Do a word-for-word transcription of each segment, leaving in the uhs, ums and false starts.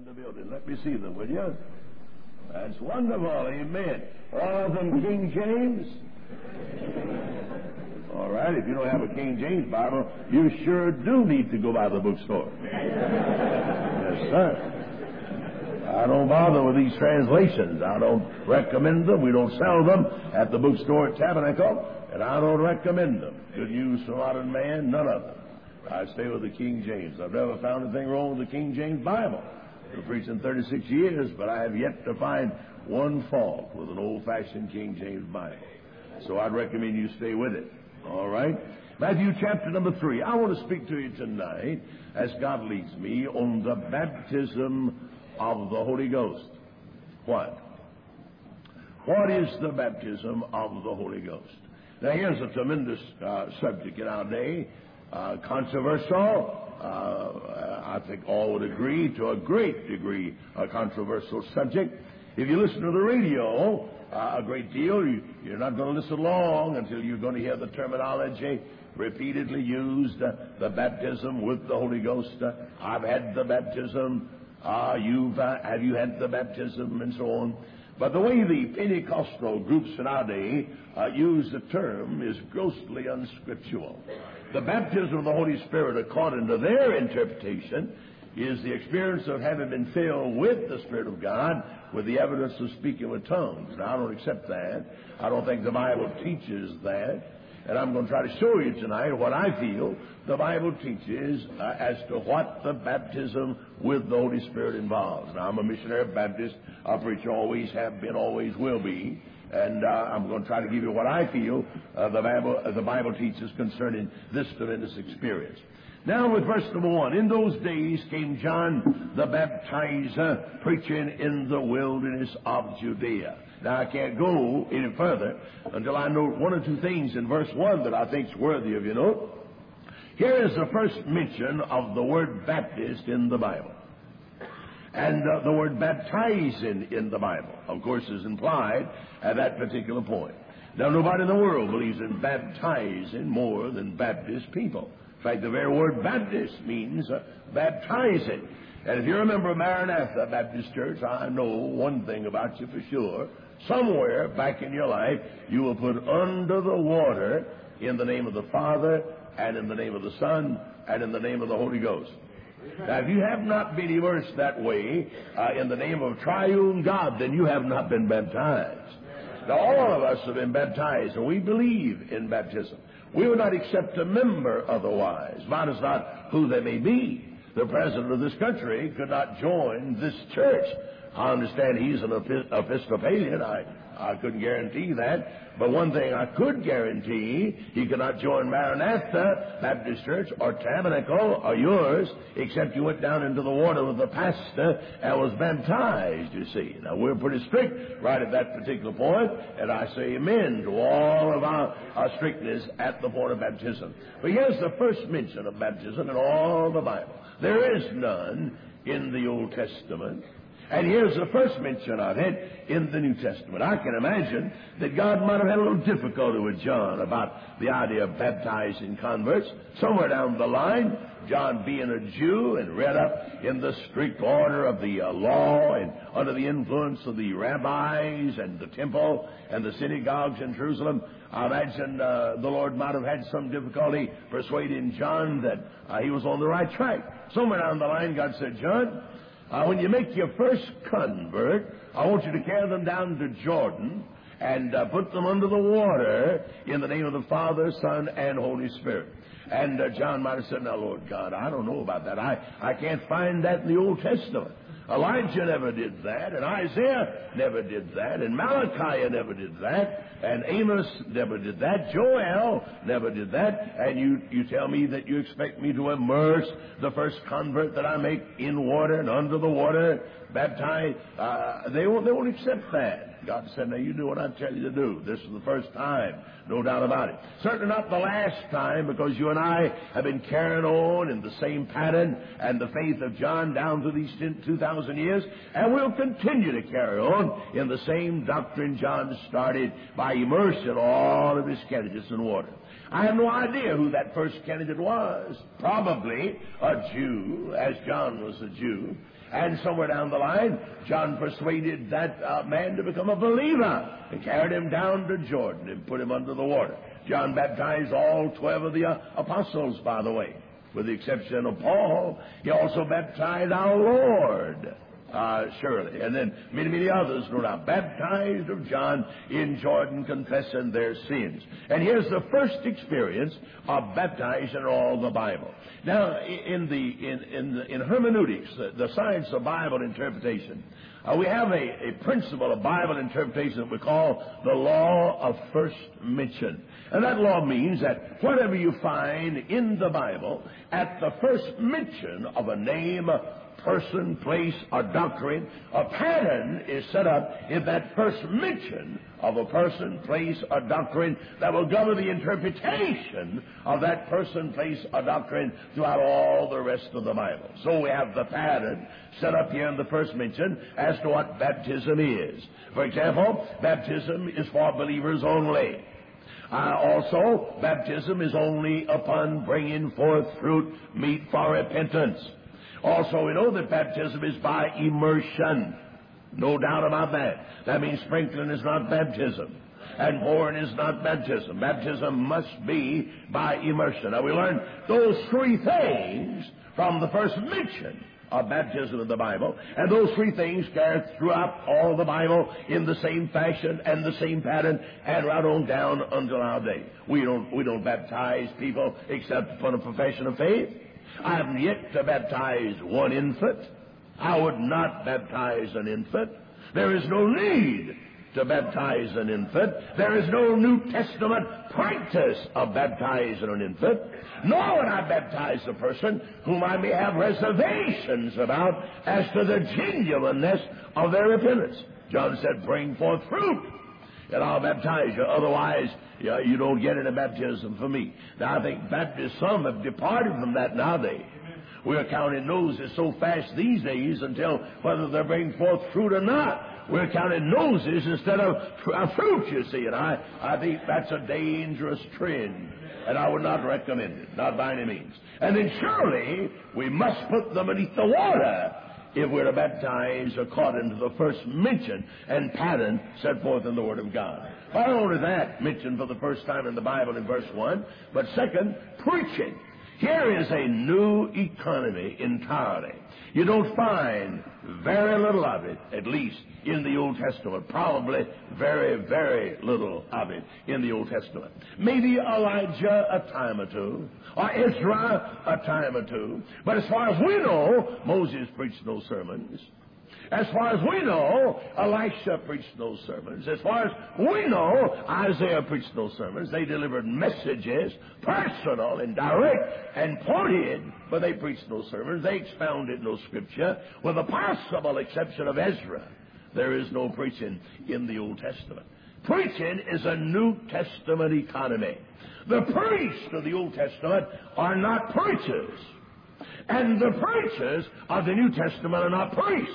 the building. Let me see them, will you? That's wonderful. Amen. All of them King James? All right. If you don't have a King James Bible, you sure do need to go by the bookstore. Yes, sir. I don't bother with these translations. I don't recommend them. We don't sell them at the bookstore at Tabernacle, and I don't recommend them. Good news for modern man, none of them. I stay with the King James. I've never found anything wrong with the King James Bible. I've preached in thirty-six years, but I have yet to find one fault with an old-fashioned King James Bible. So I'd recommend you stay with it. All right? Matthew chapter number three. I want to speak to you tonight, as God leads me, on the baptism of the Holy Ghost. What? What is the baptism of the Holy Ghost? Now, here's a tremendous uh, subject in our day, uh, controversial. Uh, I think all would agree, to a great degree, a controversial subject. If you listen to the radio uh, a great deal, you, you're not going to listen long until you're going to hear the terminology repeatedly used, uh, the baptism with the Holy Ghost. Uh, I've had the baptism. Uh, you've uh, have you had the baptism, and so on. But the way the Pentecostal groups in our day uh, use the term is grossly unscriptural. The baptism of the Holy Spirit, according to their interpretation, is the experience of having been filled with the Spirit of God with the evidence of speaking with tongues. Now, I don't accept that. I don't think the Bible teaches that. And I'm going to try to show you tonight what I feel the Bible teaches uh, as to what the baptism with the Holy Spirit involves. Now, I'm a missionary Baptist. I preach always have been, always will be. And uh, I'm going to try to give you what I feel uh, the Bible uh, the Bible teaches concerning this tremendous experience. Now, with verse number one, in those days came John the Baptizer preaching in the wilderness of Judea. Now, I can't go any further until I note one or two things in verse one that I think is worthy of your note. Here is the first mention of the word Baptist in the Bible. And uh, the word baptizing in the Bible, of course, is implied at that particular point. Now, nobody in the world believes in baptizing more than Baptist people. In fact, the very word Baptist means uh, baptizing. And if you remember Maranatha Baptist Church, I know one thing about you for sure. Somewhere back in your life, you will put under the water in the name of the Father, and in the name of the Son, and in the name of the Holy Ghost. Now, if you have not been immersed that way uh, in the name of triune God, then you have not been baptized. Now, all of us have been baptized, and we believe in baptism. We will not accept a member otherwise. Matters not who they may be. The president of this country could not join this church. I understand he's an Episcopalian. I, I couldn't guarantee that. But one thing I could guarantee, he could not join Maranatha Baptist Church or Tabernacle or yours, except you went down into the water with the pastor and was baptized, you see. Now, we're pretty strict right at that particular point, and I say amen to all of our, our strictness at the point of baptism. But here's the first mention of baptism in all the Bible. There is none in the Old Testament. And here's the first mention of it in the New Testament. I can imagine that God might have had a little difficulty with John about the idea of baptizing converts. Somewhere down the line, John being a Jew and read up in the strict order of the uh, law and under the influence of the rabbis and the temple and the synagogues in Jerusalem, I imagine uh, the Lord might have had some difficulty persuading John that uh, he was on the right track. Somewhere down the line, God said, John, Uh, when you make your first convert, I want you to carry them down to Jordan and uh, put them under the water in the name of the Father, Son, and Holy Spirit. And uh, John might have said, now, Lord God, I don't know about that. I, I can't find that in the Old Testament. Elijah never did that, and Isaiah never did that, and Malachi never did that, and Amos never did that, Joel never did that, and you, you tell me that you expect me to immerse the first convert that I make in water and under the water, baptize. Uh, they won't, they won't accept that. God said, now you do what I tell you to do. This is the first time, no doubt about it. Certainly not the last time, because you and I have been carrying on in the same pattern and the faith of John down through these two thousand thousand years, and we'll continue to carry on in the same doctrine John started by immersing all of his candidates in water. I have no idea who that first candidate was. Probably a Jew, as John was a Jew. And somewhere down the line, John persuaded that uh, man to become a believer and carried him down to Jordan and put him under the water. John baptized all twelve of the uh, apostles, by the way, with the exception of Paul. He also baptized our Lord, uh, surely, and then many, many others, no doubt, baptized of John in Jordan, confessing their sins. And here's the first experience of baptizing in all the Bible. Now, in the in in, in hermeneutics, the, the science of Bible interpretation, uh, we have a, a principle of Bible interpretation that we call the law of first mention. And that law means that whatever you find in the Bible, at the first mention of a name, person, place, or doctrine, a pattern is set up in that first mention of a person, place, or doctrine that will govern the interpretation of that person, place, or doctrine throughout all the rest of the Bible. So we have the pattern set up here in the first mention as to what baptism is. For example, baptism is for believers only. Uh, also, baptism is only upon bringing forth fruit meet for repentance. Also, we know that baptism is by immersion. No doubt about that. That means sprinkling is not baptism, and pouring is not baptism. Baptism must be by immersion. Now, we learn those three things from the first mention of baptism in the Bible, and those three things carried throughout all the Bible in the same fashion and the same pattern, and right on down until our day. We don't we don't baptize people except upon a profession of faith. I haven't yet to baptize one infant. I would not baptize an infant. There is no need to baptize an infant. There is no New Testament practice of baptizing an infant. Nor would I baptize a person whom I may have reservations about as to the genuineness of their repentance. John said, bring forth fruit, and I'll baptize you. Otherwise, you, you don't get any baptism for me. Now, I think Baptists, some have departed from that nowadays. We're counting noses so fast these days until whether they bring forth fruit or not. We're counting noses instead of uh, fruit, you see. And I, I think that's a dangerous trend, and I would not recommend it, not by any means. And then surely we must put them beneath the water if we're to baptize according to the first mention and pattern set forth in the Word of God. Not only that, mentioned for the first time in the Bible in verse one, but second, preaching. Here is a new economy entirely. You don't find very little of it, at least in the Old Testament. Probably very, very little of it in the Old Testament. Maybe Elijah a time or two, or Ezra a time or two. But as far as we know, Moses preached no sermons. As far as we know, Elisha preached no sermons. As far as we know, Isaiah preached no sermons. They delivered messages, personal and direct and pointed, but they preached no sermons. They expounded no scripture, with the possible exception of Ezra. There is no preaching in the Old Testament. Preaching is a New Testament economy. The priests of the Old Testament are not preachers, and the preachers of the New Testament are not priests.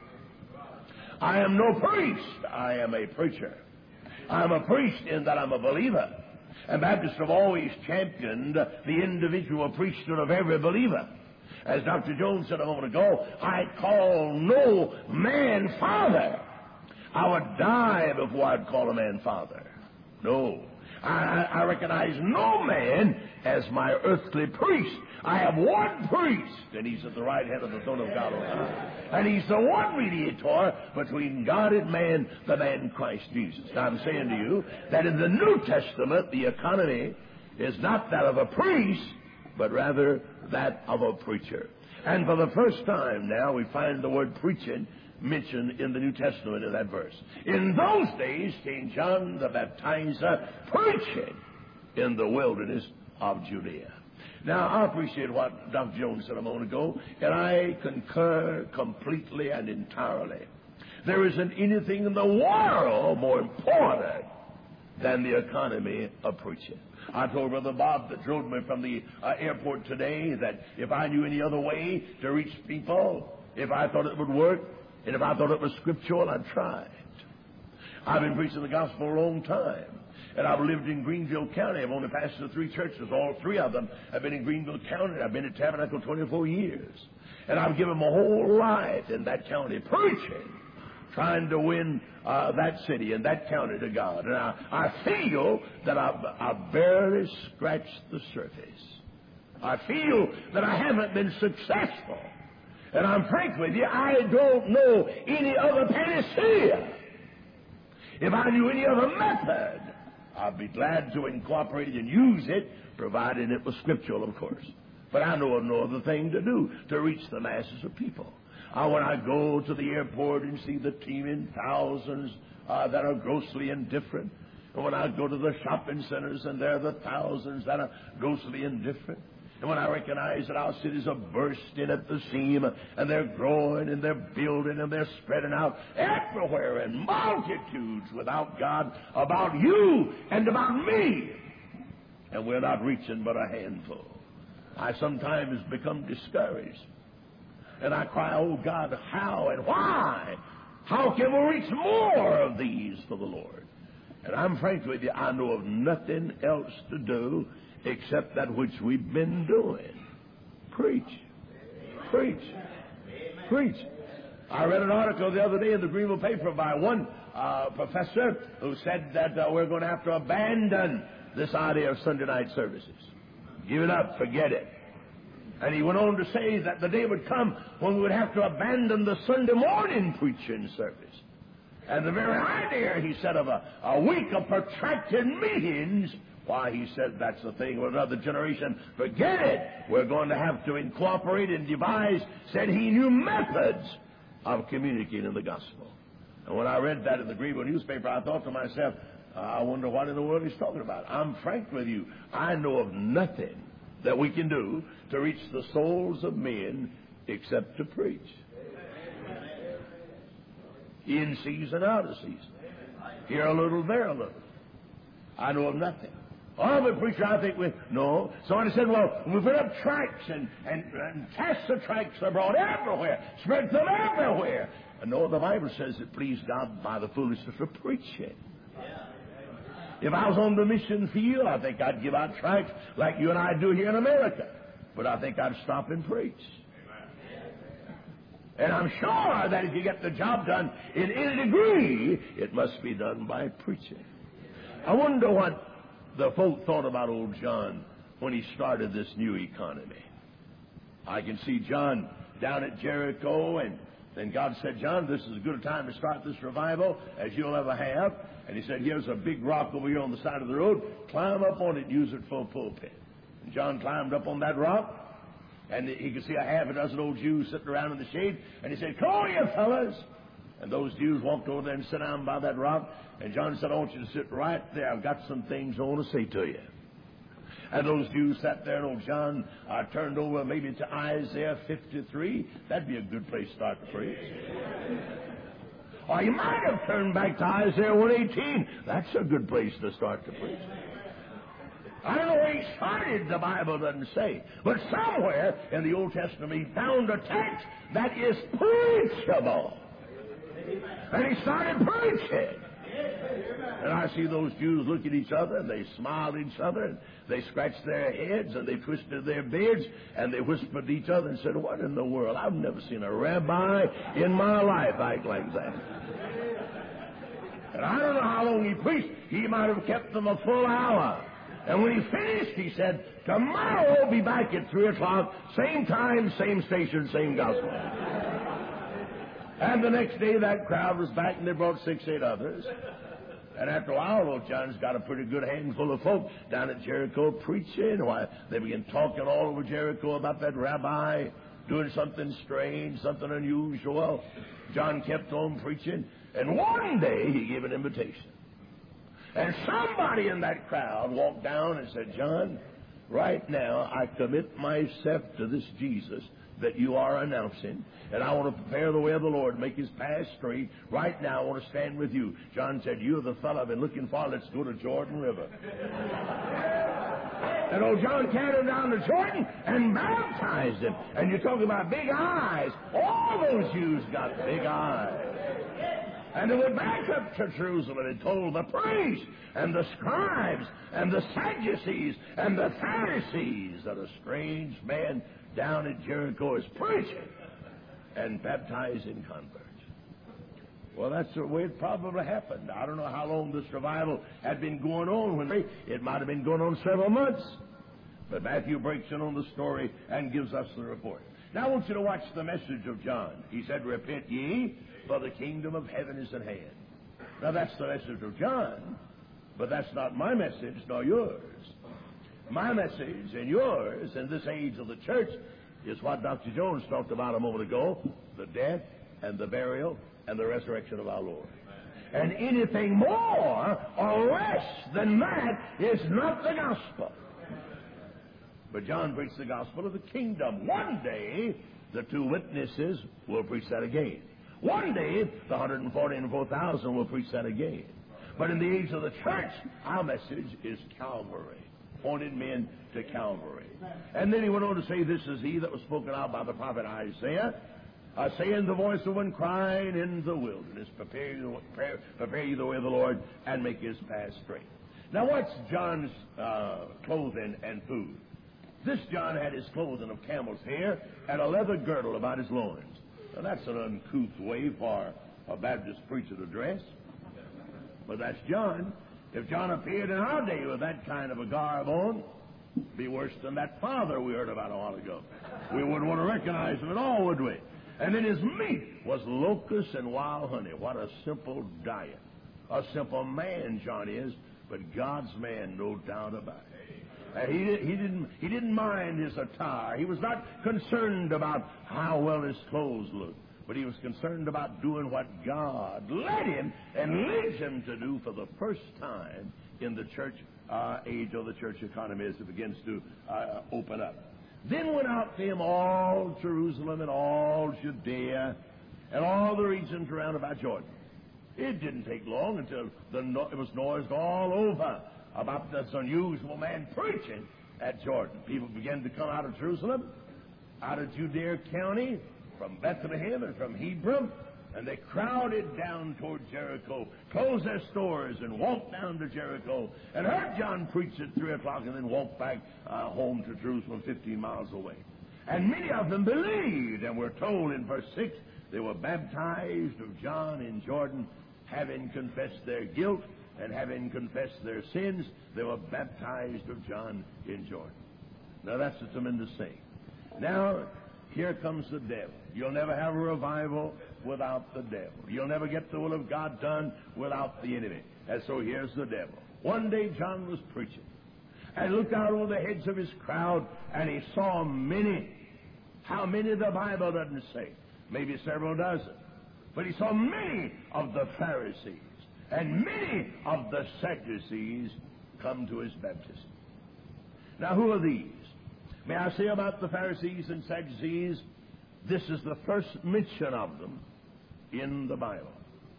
I am no priest. I am a preacher. I am a priest in that I'm a believer. And Baptists have always championed the individual priesthood of every believer. As Doctor Jones said a moment ago, I call no man father. I would die before I'd call a man father. No. I, I recognize no man as my earthly priest. I have one priest, and he's at the right hand of the throne of God on high. And he's the one mediator between God and man, the man Christ Jesus. Now, I'm saying to you that in the New Testament, the economy is not that of a priest, but rather that of a preacher. And for the first time now, we find the word preaching mentioned in the New Testament in that verse. In those days, King John the Baptizer preaching in the wilderness of Judea. Now, I appreciate what Doctor Jones said a moment ago, and I concur completely and entirely. There isn't anything in the world more important than the economy of preaching. I told Brother Bob that drove me from the uh, airport today that if I knew any other way to reach people If I thought it would work, and if I thought it was scriptural, I'd try it. I've been preaching the gospel a long time. And I've lived in Greenville County. I've only pastored three churches. All three of them have been in Greenville County. I've been at Tabernacle twenty-four years. And I've given my whole life in that county preaching, trying to win uh, that city and that county to God. And I, I feel that I've, I've barely scratched the surface. I feel that I haven't been successful. And I'm frank with you, I don't know any other panacea. If I knew any other method, I'd be glad to incorporate it and use it, provided it was scriptural, of course. But I know of no other thing to do to reach the masses of people. Uh, when I go to the airport and see the teeming thousands uh, that are grossly indifferent, and when I go to the shopping centers and there are the thousands that are grossly indifferent, and when I recognize that our cities are bursting at the seam, and they're growing, and they're building, and they're spreading out everywhere in multitudes without God, about you and about me, and we're not reaching but a handful, I sometimes become discouraged. And I cry, oh God, how and why? How can we reach more of these for the Lord? And I'm frank with you, I know of nothing else to do except that which we've been doing. Preach. Preach. Preach. I read an article the other day in the Greenville paper by one uh, professor who said that uh, we're going to have to abandon this idea of Sunday night services. Give it up, forget it. And he went on to say that the day would come when we would have to abandon the Sunday morning preaching service. And the very idea, he said, of a, a week of protracted meetings, why, he said, that's the thing with another generation. Forget it. We're going to have to incorporate and devise, said he, new methods of communicating the gospel. And when I read that in the Greenville newspaper, I thought to myself, uh, I wonder what in the world he's talking about. I'm frank with you. I know of nothing that we can do to reach the souls of men except to preach. In season, out of season. Here a little, there a little. I know of nothing. Oh, I'm a preacher, I think we... No. Somebody said, well, we put up tracts and, and, and cast the tracts abroad everywhere. Spread them everywhere. And no, the Bible says it pleased God by the foolishness of preaching. If I was on the mission field, I think I'd give out tracts like you and I do here in America. But I think I'd stop and preach. And I'm sure that if you get the job done in any degree, it must be done by preaching. I wonder what the folk thought about old John when he started this new economy. I can see John down at Jericho, and then God said, John, this is as good a time to start this revival as you'll ever have. And he said, here's a big rock over here on the side of the road. Climb up on it and use it for a pulpit. And John climbed up on that rock, and he could see a half a dozen old Jews sitting around in the shade. And he said, come on, you fellas. And those Jews walked over there and sat down by that rock. And John said, I want you to sit right there. I've got some things I want to say to you. And those Jews sat there, and old John uh, turned over maybe to Isaiah fifty-three. That'd be a good place to start to preach. Or you might have turned back to Isaiah one eighteen. That's a good place to start to preach. I don't know where he started, the Bible doesn't say. But somewhere in the Old Testament he found a text that is preachable. And he started preaching. And I see those Jews look at each other, and they smile at each other, and they scratched their heads, and they twisted their beards, and they whispered to each other and said, what in the world? I've never seen a rabbi in my life act like that. And I don't know how long he preached. He might have kept them a full hour. And when he finished, he said, tomorrow we'll be back at three o'clock, same time, same station, same gospel. And the next day that crowd was back, and they brought six, eight others. And after a while, old John's got a pretty good handful of folk down at Jericho preaching. Why, they began talking all over Jericho about that rabbi doing something strange, something unusual. John kept on preaching, and one day he gave an invitation. And somebody in that crowd walked down and said, John, right now I commit myself to this Jesus that you are announcing, and I want to prepare the way of the Lord, make his path straight. Right now I want to stand with you. John said, you're the fellow I've been looking for. Let's go to Jordan River. And old John carried him down to Jordan and baptized him. And you're talking about big eyes. All those Jews got big eyes. And they went back up to Jerusalem and told the priests and the scribes and the Sadducees and the Pharisees that a strange man down at Jericho is preaching and baptizing converts. Well, that's the way it probably happened. I don't know how long this revival had been going on. When it might have been going on several months. But Matthew breaks in on the story and gives us the report. Now I want you to watch the message of John. He said, "Repent ye, for the kingdom of heaven is at hand." Now that's the message of John, but that's not my message nor yours. My message and yours in this age of the church is what Doctor Jones talked about a moment ago: the death and the burial and the resurrection of our Lord. And anything more or less than that is not the gospel. But John preached the gospel of the kingdom. One day, the two witnesses will preach that again. One day, the one hundred forty-four thousand will preach that again. But in the age of the church, our message is Calvary. Pointed men to Calvary. And then he went on to say, "This is he that was spoken out by the prophet Isaiah, uh, saying the voice of one crying in the wilderness, prepare you, prepare, prepare you the way of the Lord, and make his path straight." Now what's John's uh, clothing and food? This John had his clothing of camel's hair and a leather girdle about his loins. Now that's an uncouth way for a Baptist preacher to dress. But that's John. If John appeared in our day with that kind of a garb on, it'd be worse than that father we heard about a while ago. We wouldn't want to recognize him at all, would we? And then his meat was locusts and wild honey. What a simple diet. A simple man John is, but God's man, no doubt about it. Uh, he, he, didn't, he didn't mind his attire. He was not concerned about how well his clothes looked, but he was concerned about doing what God led him and leads him to do for the first time in the church uh, age or the church economy as it begins to uh, open up. Then went out to him all Jerusalem and all Judea and all the regions around about Jordan. It didn't take long until the no- it was noised all over about this unusual man preaching at Jordan. People began to come out of Jerusalem, out of Judea County, from Bethlehem and from Hebron, and they crowded down toward Jericho, closed their stores, and walked down to Jericho, and heard John preach at three o'clock, and then walked back uh, home to Jerusalem fifteen miles away. And many of them believed, and we're told in verse six, they were baptized of John in Jordan, having confessed their guilt, and having confessed their sins, they were baptized of John in Jordan. Now that's a tremendous thing. Now, here comes the devil. You'll never have a revival without the devil. You'll never get the will of God done without the enemy. And so here's the devil. One day John was preaching and looked out over the heads of his crowd, and he saw many. How many the Bible doesn't say. Maybe several dozen. But he saw many of the Pharisees and many of the Sadducees come to his baptism. Now, who are these? May I say about the Pharisees and Sadducees, this is the first mention of them in the Bible.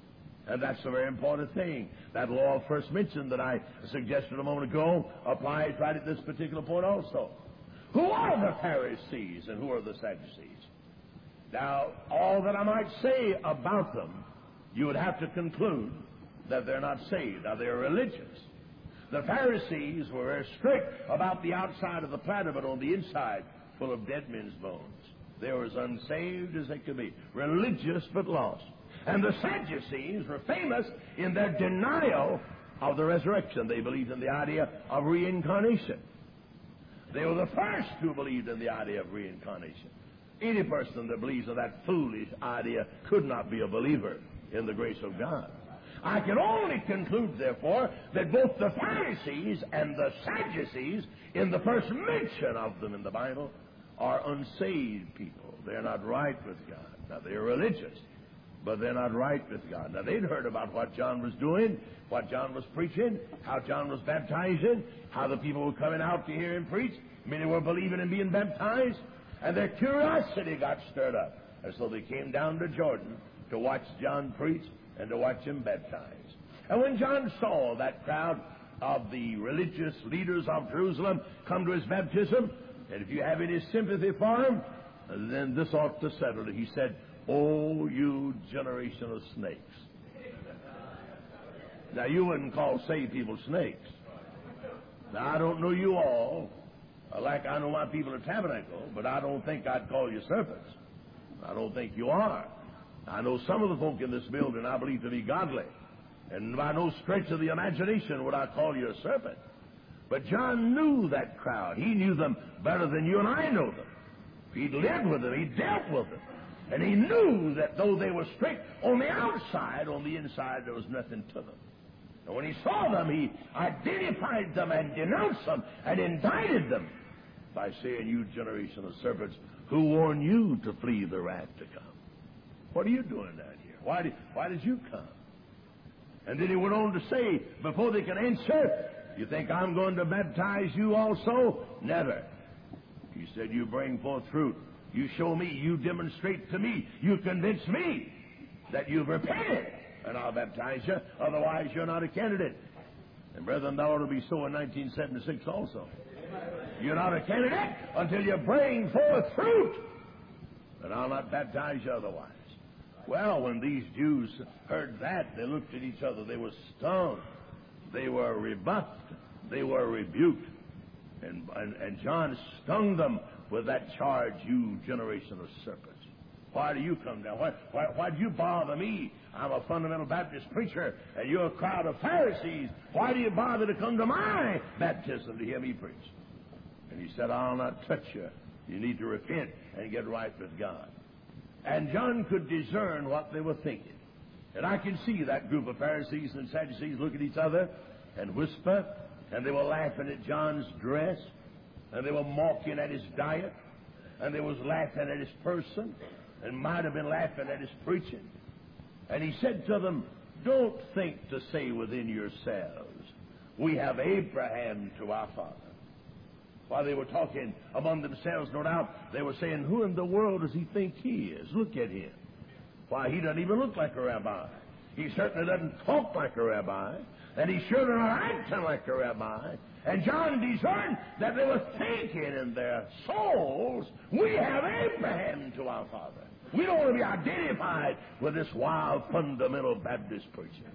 And that's a very important thing. That law of first mention that I suggested a moment ago applies right at this particular point also. Who are the Pharisees and who are the Sadducees? Now, all that I might say about them, you would have to conclude that they're not saved. Now, they're religious. The Pharisees were very strict about the outside of the platter, but on the inside, full of dead men's bones. They were as unsaved as they could be. Religious, but lost. And the Sadducees were famous in their denial of the resurrection. They believed in the idea of reincarnation. They were the first who believed in the idea of reincarnation. Any person that believes in that foolish idea could not be a believer in the grace of God. I can only conclude, therefore, that both the Pharisees and the Sadducees, in the first mention of them in the Bible, are unsaved people. They're not right with God. Now, they're religious, but they're not right with God. Now, they'd heard about what John was doing, what John was preaching, how John was baptizing, how the people were coming out to hear him preach. Many were believing and being baptized, and their curiosity got stirred up. And so they came down to Jordan to watch John preach and to watch him baptized. And when John saw that crowd, of the religious leaders of Jerusalem come to his baptism, and if you have any sympathy for him, then this ought to settle it. He said, "Oh, you generation of snakes." Now, you wouldn't call saved people snakes. Now, I don't know you all, like I know my people at Tabernacle, but I don't think I'd call you serpents. I don't think you are. I know some of the folk in this building I believe to be godly, and by no stretch of the imagination would I call you a serpent. But John knew that crowd. He knew them better than you and I know them. He'd lived with them. He dealt with them. And he knew that though they were strict on the outside, on the inside there was nothing to them. And when he saw them, he identified them and denounced them and indicted them by saying, "You generation of serpents, who warned you to flee the wrath to come? What are you doing down here? Why did, why did you come?" And then he went on to say, before they could answer, "You think I'm going to baptize you also? Never." He said, "You bring forth fruit. You show me, you demonstrate to me, you convince me that you've repented, and I'll baptize you. Otherwise, you're not a candidate." And brethren, that ought to be so in nineteen seventy-six also. You're not a candidate until you bring forth fruit, and I'll not baptize you otherwise. Well, when these Jews heard that, they looked at each other. They were stung. They were rebuffed. They were rebuked. And, and, and John stung them with that charge, "You generation of serpents. Why do you come down? Why, why, why do you bother me? I'm a fundamental Baptist preacher, and you're a crowd of Pharisees. Why do you bother to come to my baptism to hear me preach?" And he said, "I'll not touch you. You need to repent and get right with God." And John could discern what they were thinking. And I can see that group of Pharisees and Sadducees look at each other and whisper, and they were laughing at John's dress, and they were mocking at his diet, and they was laughing at his person, and might have been laughing at his preaching. And he said to them, "Don't think to say within yourselves, 'We have Abraham to our father.'" While they were talking among themselves, no doubt, they were saying, "Who in the world does he think he is? Look at him. Why, he doesn't even look like a rabbi. He certainly doesn't talk like a rabbi, and he's sure not acting like a rabbi." And John discerned that they were thinking in their souls, "We have Abraham to our father. We don't want to be identified with this wild fundamental Baptist preacher."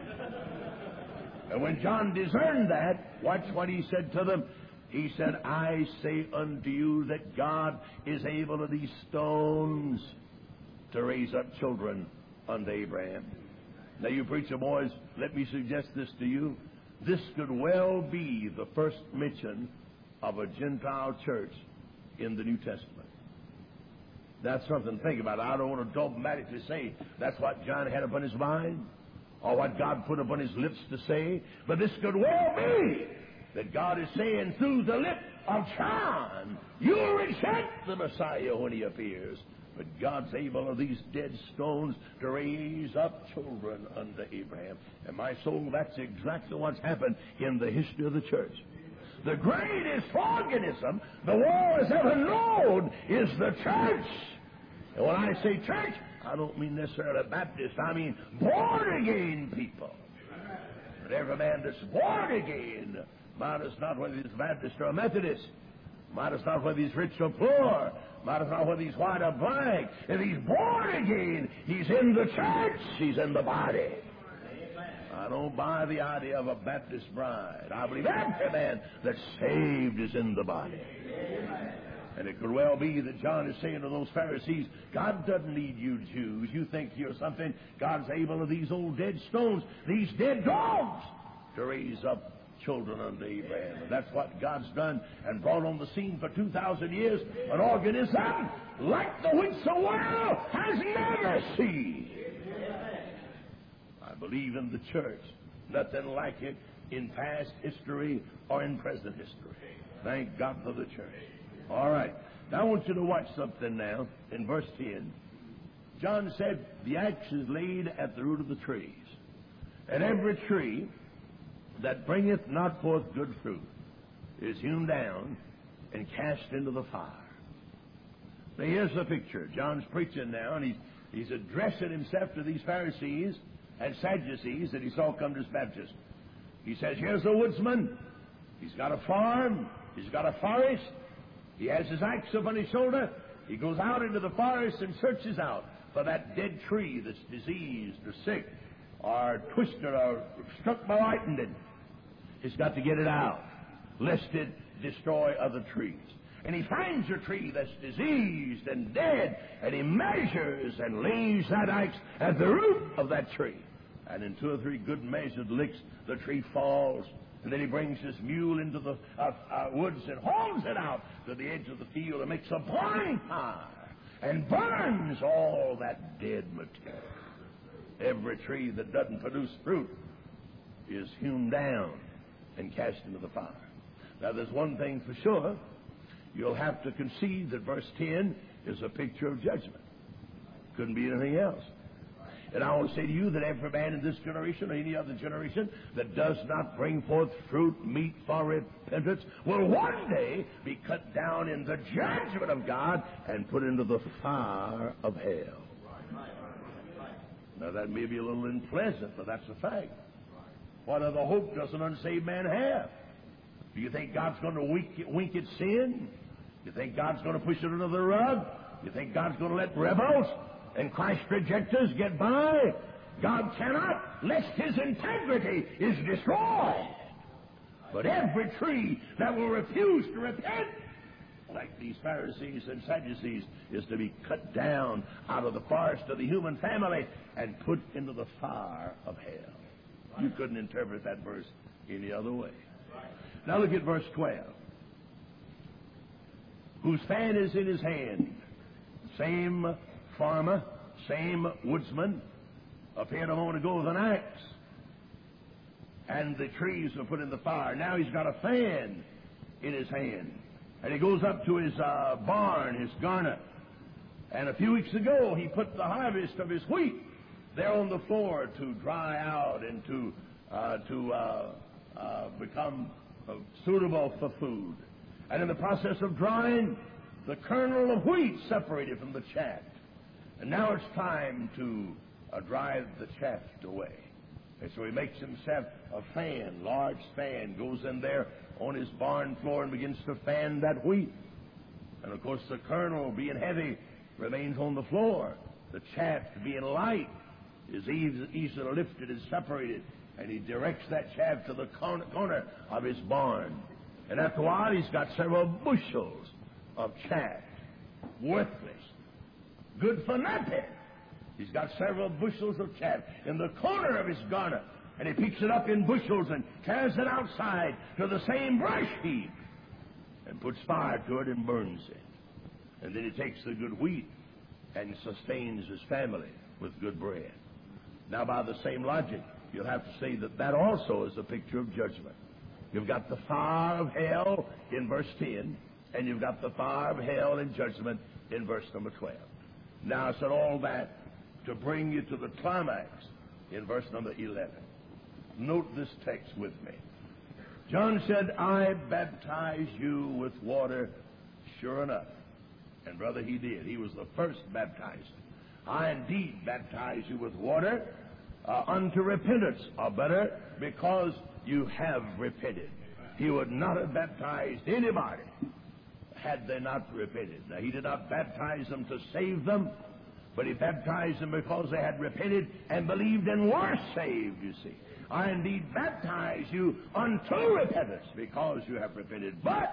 And when John discerned that, watch what he said to them. He said, "I say unto you that God is able of these stones to raise up children unto Abraham." Now, you preacher boys, let me suggest this to you. This could well be the first mention of a Gentile church in the New Testament. That's something to think about. I don't want to dogmatically say that's what John had upon his mind or what God put upon his lips to say, but this could well be that God is saying through the lip of John, "You'll reject the Messiah when he appears, but God's able of these dead stones to raise up children unto Abraham." And my soul, that's exactly what's happened in the history of the church. The greatest organism the world has ever known is the church. And when I say church, I don't mean necessarily Baptist. I mean born-again people. But every man that's born again, matters not whether he's Baptist or Methodist, matters not whether he's rich or poor, matters not whether he's white or black. If he's born again, he's in the church, he's in the body. I don't buy the idea of a Baptist bride. I believe every man that's saved is in the body. And it could well be that John is saying to those Pharisees, God doesn't need you Jews. You think you're something. God's able of these old dead stones, these dead dogs, to raise up children unto Abraham. And that's what God's done and brought on the scene for two thousand years, an organism like the which the world has never seen. I believe in the church, nothing like it in past history or in present history. Thank God for the church. All right. Now I want you to watch something now in verse ten. John said, the axe is laid at the root of the trees, and every tree that bringeth not forth good fruit is hewn down and cast into the fire. Now here's the picture. John's preaching now, and he's, he's addressing himself to these Pharisees and Sadducees that he saw come to his baptism. He says, here's a woodsman. He's got a farm. He's got a forest. He has his axe up on his shoulder. He goes out into the forest and searches out for that dead tree that's diseased or sick or twisted or struck by lightning. He's got to get it out, lest it destroy other trees. And he finds a tree that's diseased and dead, and he measures and lays that axe at the root of that tree. And in two or three good measured licks, the tree falls. And then he brings his mule into the uh, uh, woods and hauls it out to the edge of the field and makes a bonfire and burns all that dead material. Every tree that doesn't produce fruit is hewn down and cast into the fire. Now, there's one thing for sure. You'll have to concede that verse ten is a picture of judgment. Couldn't be anything else. And I want to say to you that every man in this generation or any other generation that does not bring forth fruit meet for repentance will one day be cut down in the judgment of God and put into the fire of hell. Now, that may be a little unpleasant, but that's a fact. What other hope does an unsaved man have? Do you think God's going to wink, wink at sin? You think God's going to push it under the rug? You think God's going to let rebels and Christ rejectors get by? God cannot, lest his integrity is destroyed. But every tree that will refuse to repent, like these Pharisees and Sadducees, is to be cut down out of the forest of the human family and put into the fire of hell. You couldn't interpret that verse any other way. Now look at verse twelve. Whose fan is in his hand. Same farmer, same woodsman, appeared a moment ago with an axe. And the trees were put in the fire. Now he's got a fan in his hand. And he goes up to his uh, barn, his garner. And a few weeks ago, he put the harvest of his wheat there on the floor to dry out and to, uh, to uh, uh, become uh, suitable for food. And in the process of drying, the kernel of wheat separated from the chaff. And now it's time to uh, drive the chaff away. And so he makes himself a fan, large fan, goes in there on his barn floor and begins to fan that wheat. And of course the kernel, being heavy, remains on the floor. The chaff, being light, is easily lifted and separated. And he directs that chaff to the corner of his barn. And after a while, he's got several bushels of chaff, worthless, good for nothing. He's got several bushels of chaff in the corner of his garner, and he picks it up in bushels and carries it outside to the same brush heap and puts fire to it and burns it. And then he takes the good wheat and sustains his family with good bread. Now, by the same logic, you'll have to say that that also is a picture of judgment. You've got the fire of hell in verse ten, and you've got the fire of hell in judgment in verse number twelve. Now, I said all that to bring you to the climax in verse number eleven. Note this text with me. John said, I baptize you with water, sure enough. And brother, he did. He was the first baptized. I indeed baptize you with water uh, unto repentance, or better, because you have repented. He would not have baptized anybody had they not repented. Now, he did not baptize them to save them, but he baptized them because they had repented and believed and were saved, you see. I indeed baptize you unto repentance, because you have repented. But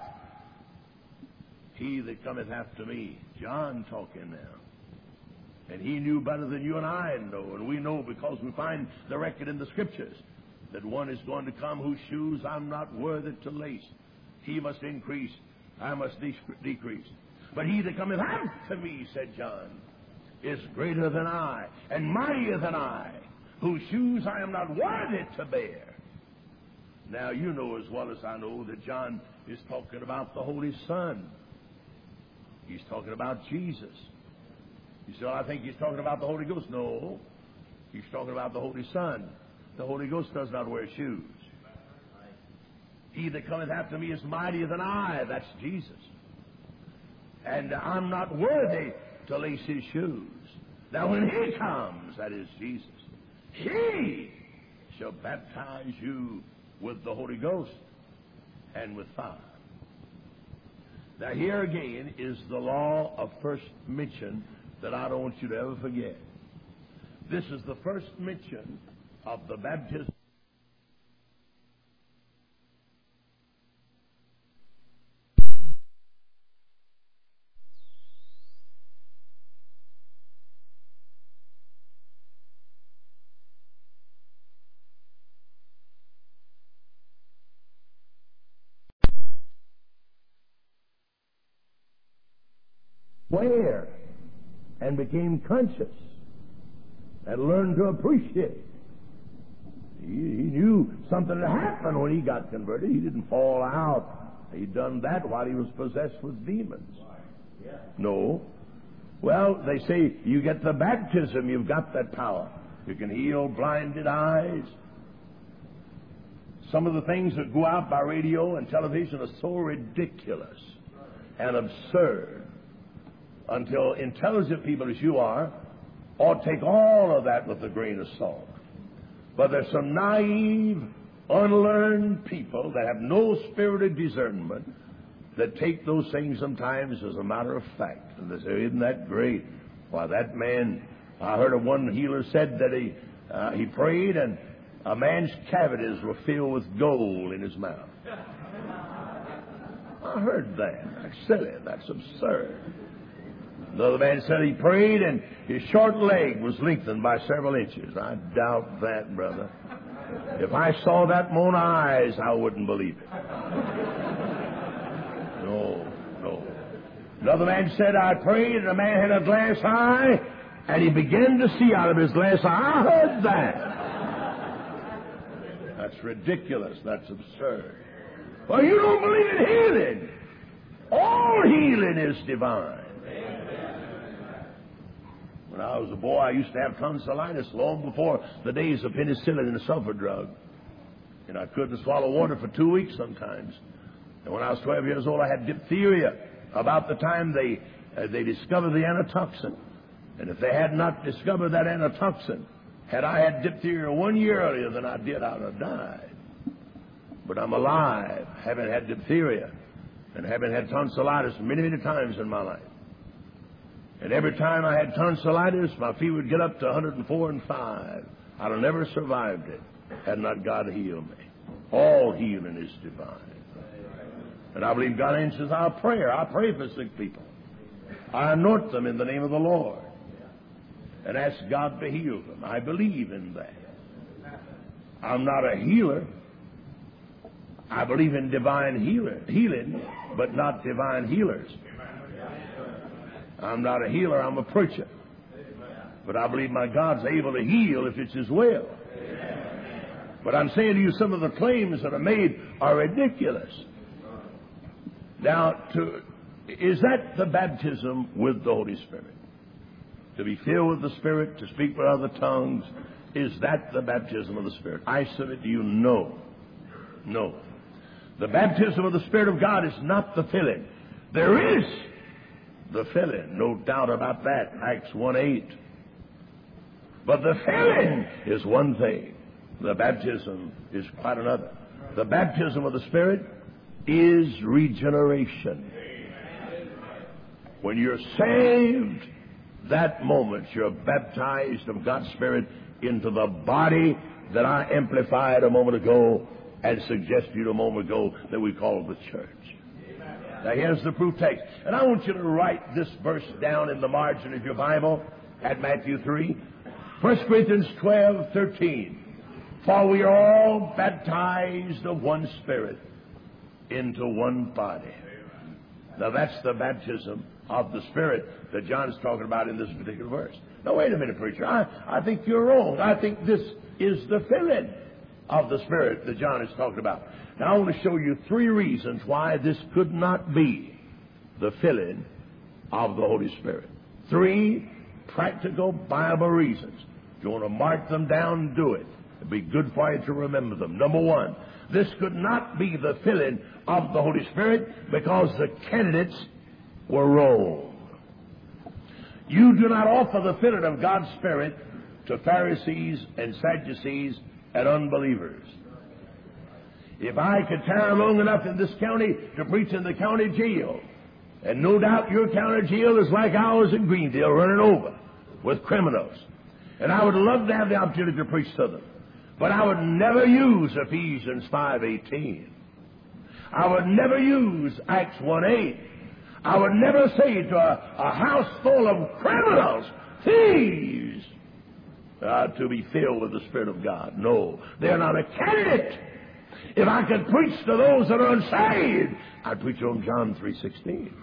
he that cometh after me, John talking now, and he knew better than you and I know, and we know because we find the record in the Scriptures, that one is going to come whose shoes I'm not worthy to lace. He must increase, I must de- decrease. But he that cometh after me, said John, is greater than I, and mightier than I, whose shoes I am not worthy to bear. Now, you know as well as I know that John is talking about the Holy Son. He's talking about Jesus. You say, well, I think he's talking about the Holy Ghost. No, he's talking about the Holy Son. The Holy Ghost does not wear shoes. He that cometh after me is mightier than I. That's Jesus. And I'm not worthy to lace his shoes. Now when he comes, that is Jesus, he shall baptize you with the Holy Ghost and with fire. Now here again is the law of first mention that I don't want you to ever forget. This is the first mention of the baptism. Where and became conscious and learned to appreciate. He, he knew something had happened when he got converted. He didn't fall out. He'd done that while he was possessed with demons. No. Well, they say you get the baptism, you've got that power. You can heal blinded eyes. Some of the things that go out by radio and television are so ridiculous and absurd, until intelligent people as you are ought to take all of that with a grain of salt. But there's some naive, unlearned people that have no spirit of discernment that take those things sometimes as a matter of fact. And they say, isn't that great? Why, that man, I heard of one healer said that he, uh, he prayed and a man's cavities were filled with gold in his mouth. I heard that. That's silly. That's absurd. Another man said he prayed and his short leg was lengthened by several inches. I doubt that, brother. If I saw that in my own eyes, I wouldn't believe it. No, no. Another man said, I prayed and a man had a glass eye and he began to see out of his glass eye. I heard that. That's ridiculous. That's absurd. Well, you don't believe in healing. All healing is divine. When I was a boy, I used to have tonsillitis long before the days of penicillin and the sulfur drug. And I couldn't swallow water for two weeks sometimes. And when I was twelve years old, I had diphtheria about the time they uh, they discovered the antitoxin. And if they had not discovered that antitoxin, had I had diphtheria one year earlier than I did, I would have died. But I'm alive, having had diphtheria and having had tonsillitis many, many times in my life. And every time I had tonsillitis, my fever would get up to one hundred four and five. I'd have never survived it had not God healed me. All healing is divine. And I believe God answers our prayer. I pray for sick people. I anoint them in the name of the Lord and ask God to heal them. I believe in that. I'm not a healer. I believe in divine healer, healing, but not divine healers. I'm not a healer, I'm a preacher. But I believe my God's able to heal if it's His will. But I'm saying to you, some of the claims that are made are ridiculous. Now, to, is that the baptism with the Holy Spirit? To be filled with the Spirit, to speak with other tongues, is that the baptism of the Spirit? I submit to you, no. No. The baptism of the Spirit of God is not the filling. There is the filling, no doubt about that, Acts one eight. But the filling is one thing. The baptism is quite another. The baptism of the Spirit is regeneration. When you're saved, that moment you're baptized of God's Spirit into the body that I amplified a moment ago and suggested you a moment ago that we call the church. Now here's the proof text. And I want you to write this verse down in the margin of your Bible at Matthew three. First Corinthians twelve thirteen. For we are all baptized of one Spirit into one body. Now that's the baptism of the Spirit that John is talking about in this particular verse. Now wait a minute, preacher. I, I think you're wrong. I think this is the filling of the Spirit that John is talking about. Now I want to show you three reasons why this could not be the filling of the Holy Spirit. Three practical Bible reasons. If you want to mark them down, do it. It'd be good for you to remember them. Number one, this could not be the filling of the Holy Spirit because the candidates were wrong. You do not offer the filling of God's Spirit to Pharisees and Sadducees and unbelievers. If I could tarry long enough in this county to preach in the county jail, and no doubt your county jail is like ours in Greendale, running over with criminals, and I would love to have the opportunity to preach to them, but I would never use Ephesians five eighteen. I would never use Acts one eight. I would never say to a, a house full of criminals, thieves, uh, to be filled with the Spirit of God. No, they're not a candidate. If I could preach to those that are unsaved, I'd preach on John three sixteen.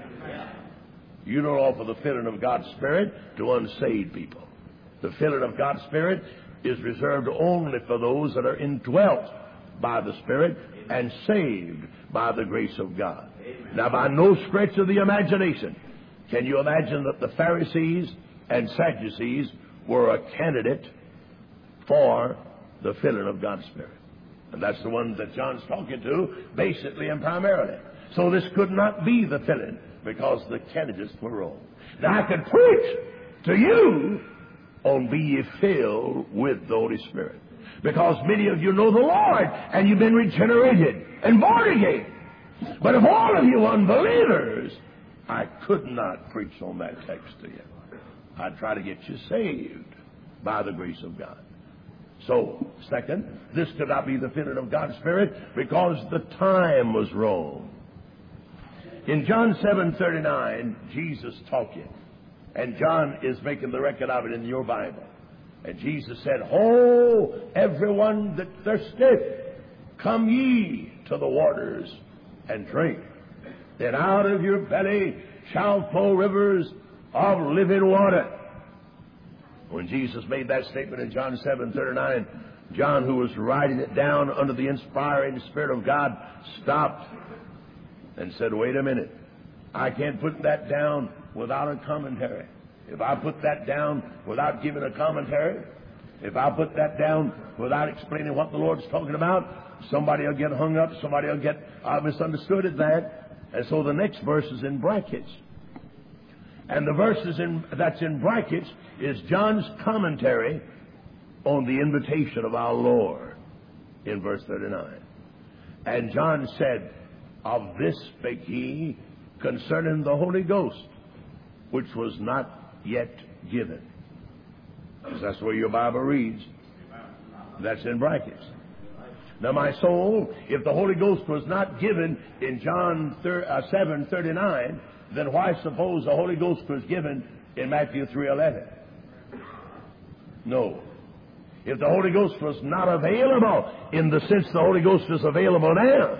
You don't offer the filling of God's Spirit to unsaved people. The filling of God's Spirit is reserved only for those that are indwelt by the Spirit and saved by the grace of God. Now, by no stretch of the imagination can you imagine that the Pharisees and Sadducees were a candidate for the filling of God's Spirit. And that's the one that John's talking to, basically and primarily. So this could not be the filling, because the candidates were wrong. Now, I could preach to you on be ye filled with the Holy Spirit, because many of you know the Lord, and you've been regenerated and born again. But if all of you unbelievers, I could not preach on that text to you. I'd try to get you saved by the grace of God. So, second, this could not be the filling of God's Spirit because the time was wrong. In John seven thirty-nine, Jesus talking, and John is making the record of it in your Bible. And Jesus said, "Ho, everyone that thirsteth, come ye to the waters and drink. Then out of your belly shall flow rivers of living water." When Jesus made that statement in John seven thirty-nine, John, who was writing it down under the inspiring Spirit of God, stopped and said, "Wait a minute. I can't put that down without a commentary. If I put that down without giving a commentary, if I put that down without explaining what the Lord's talking about, somebody will get hung up, somebody will get uh, misunderstood at that." And so the next verse is in brackets. And the verses in, that's in brackets is John's commentary on the invitation of our Lord in verse thirty-nine. And John said, "Of this spake he concerning the Holy Ghost, which was not yet given." Because that's where your Bible reads. That's in brackets. Now, my soul, if the Holy Ghost was not given in John seven thirty-nine, then why suppose the Holy Ghost was given in Matthew three eleven? No. If the Holy Ghost was not available in the sense the Holy Ghost is available now,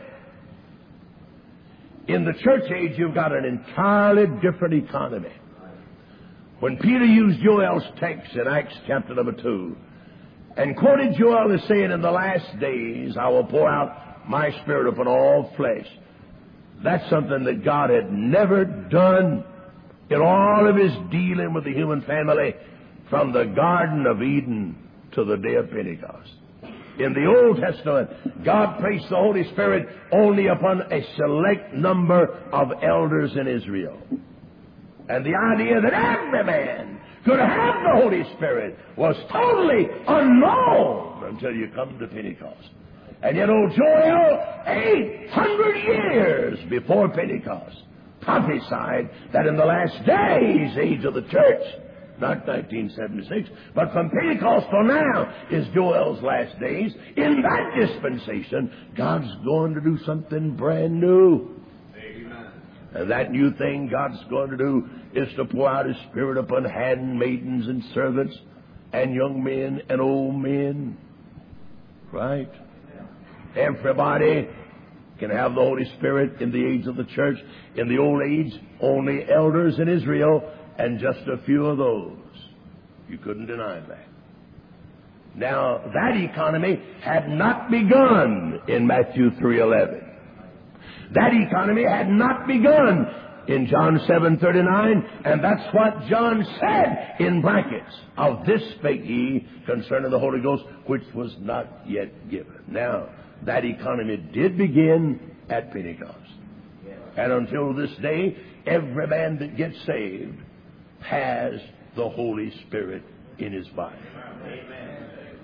in the church age you've got an entirely different economy. When Peter used Joel's text in Acts chapter number two, and quoted Joel as saying, "In the last days I will pour out my Spirit upon all flesh," that's something that God had never done in all of his dealing with the human family from the Garden of Eden to the day of Pentecost. In the Old Testament, God placed the Holy Spirit only upon a select number of elders in Israel. And the idea that every man could have the Holy Spirit was totally unknown until you come to Pentecost. And yet old Joel, eight hundred years before Pentecost, prophesied that in the last days, age of the church, not nineteen seventy-six, but from Pentecost till now is Joel's last days. In that dispensation, God's going to do something brand new. Amen. And that new thing God's going to do is to pour out His Spirit upon handmaidens and servants and young men and old men. Right? Everybody can have the Holy Spirit in the age of the church. In the old age, only elders in Israel, and just a few of those. You couldn't deny that. Now, that economy had not begun in Matthew three eleven. That economy had not begun in John seven thirty-nine, and that's what John said in brackets. Of this spake he concerning the Holy Ghost, which was not yet given. Now, that economy did begin at Pentecost. And until this day, every man that gets saved has the Holy Spirit in his body. Amen.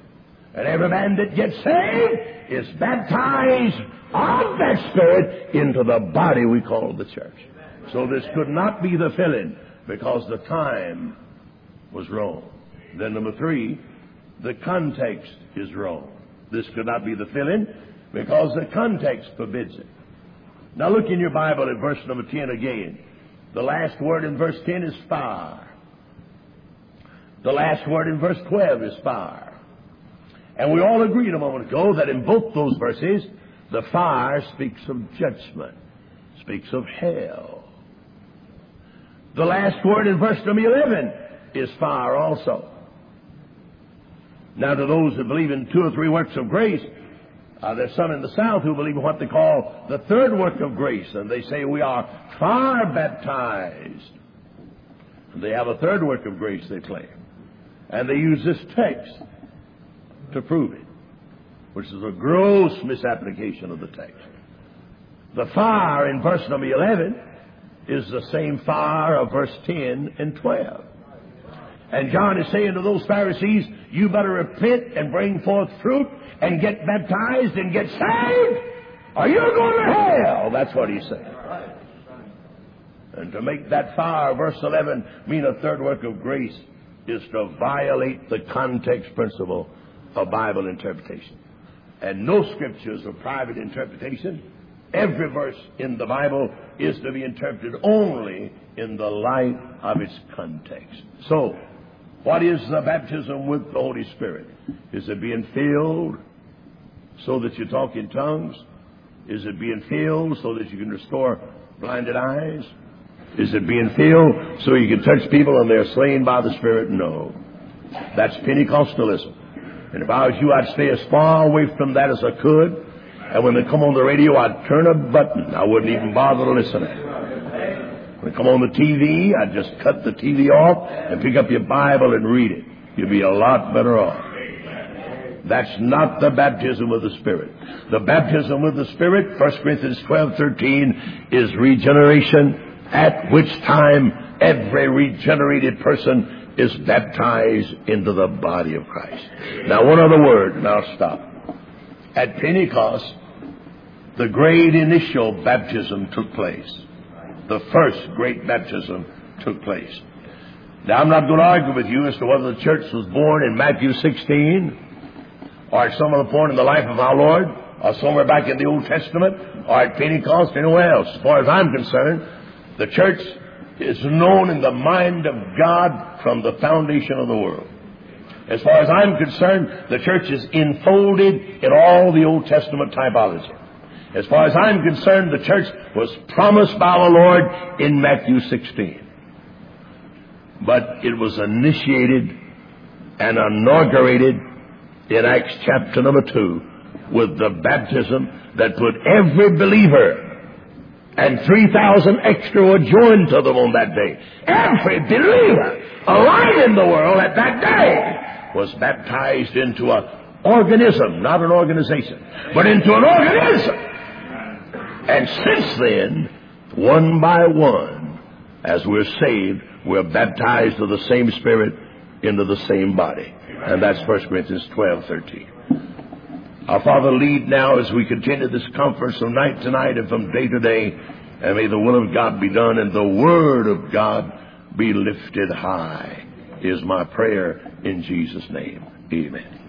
And every man that gets saved is baptized of that Spirit into the body we call the church. So this could not be the filling because the time was wrong. Then number three, the context is wrong. This could not be the filling because the context forbids it. Now look in your Bible at verse number ten again. The last word in verse ten is fire. The last word in verse twelve is fire. And we all agreed a moment ago that in both those verses, the fire speaks of judgment, speaks of hell. The last word in verse number eleven is fire also. Now to those who believe in two or three works of grace, uh, there's some in the South who believe in what they call the third work of grace, and they say we are fire baptized. And they have a third work of grace, they claim. And they use this text to prove it, which is a gross misapplication of the text. The fire in verse number eleven is the same fire of verse ten and twelve. And John is saying to those Pharisees, you better repent and bring forth fruit and get baptized and get saved, or you're going to hell. That's what he's saying. And to make that fire, verse eleven, mean a third work of grace is to violate the context principle of Bible interpretation. And no scriptures of private interpretation. Every verse in the Bible is to be interpreted only in the light of its context. So, what is the baptism with the Holy Spirit? Is it being filled so that you talk in tongues? Is it being filled so that you can restore blinded eyes? Is it being filled so you can touch people and they're slain by the Spirit? No. That's Pentecostalism. And if I was you, I'd stay as far away from that as I could. And when they come on the radio, I'd turn a button. I wouldn't even bother to listen to it. When they come on the T V, I'd just cut the T V off and pick up your Bible and read it. You'd be a lot better off. That's not the baptism of the Spirit. The baptism of the Spirit, First Corinthians twelve thirteen, is regeneration, at which time every regenerated person is baptized into the body of Christ. Now, one other word, and I'll stop. At Pentecost, the great initial baptism took place. The first great baptism took place. Now, I'm not going to argue with you as to whether the church was born in Matthew sixteen, or at some other point in the life of our Lord, or somewhere back in the Old Testament, or at Pentecost, anywhere else. As far as I'm concerned, the church is known in the mind of God from the foundation of the world. As far as I'm concerned, the church is enfolded in all the Old Testament typology. As far as I'm concerned, the church was promised by the Lord in Matthew sixteen. But it was initiated and inaugurated in Acts chapter number two with the baptism that put every believer, and three thousand extra were joined to them on that day. Every believer alive in the world at that day was baptized into an organism, not an organization, but into an organism. And since then, one by one, as we're saved, we're baptized of the same Spirit into the same body. And that's First Corinthians twelve thirteen. Our Father, lead now as we continue this conference from night to night and from day to day, and may the will of God be done and the Word of God be lifted high, is my prayer in Jesus' name. Amen.